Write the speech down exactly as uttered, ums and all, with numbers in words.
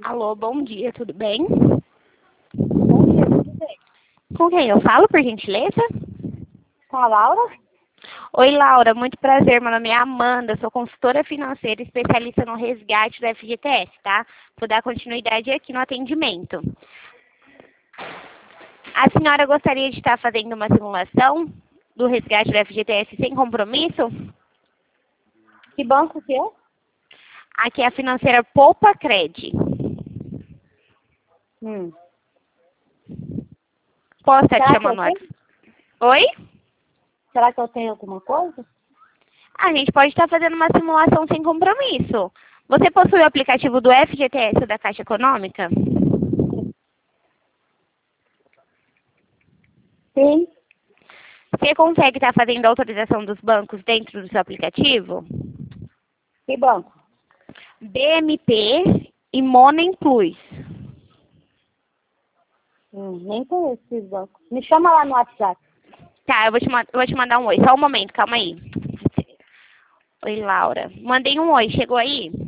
Alô, bom dia, tudo bem? Bom dia, tudo bem? Com quem eu falo, por gentileza? Com a Laura? Oi, Laura, muito prazer. Meu nome é Amanda, sou consultora financeira especialista no resgate do F G T S, tá? Vou dar continuidade aqui no atendimento. A senhora gostaria de estar fazendo uma simulação do resgate do F G T S sem compromisso? Que banco que é? Aqui é a financeira Poupa Cred. Hum. Posso estar te Será que eu chamando no tenho? WhatsApp? Oi? Será que eu tenho alguma coisa? A gente pode estar fazendo uma simulação sem compromisso. Você possui o aplicativo do F G T S da Caixa Econômica? Sim. Você consegue estar fazendo a autorização dos bancos dentro do seu aplicativo? Que banco? B M P e Money Plus. Hum, nem conheço esses bancos. Me chama lá no WhatsApp. Tá, eu vou te, ma- eu vou te mandar um oi. Só um momento, calma aí. Oi, Laura. Mandei um oi, chegou aí?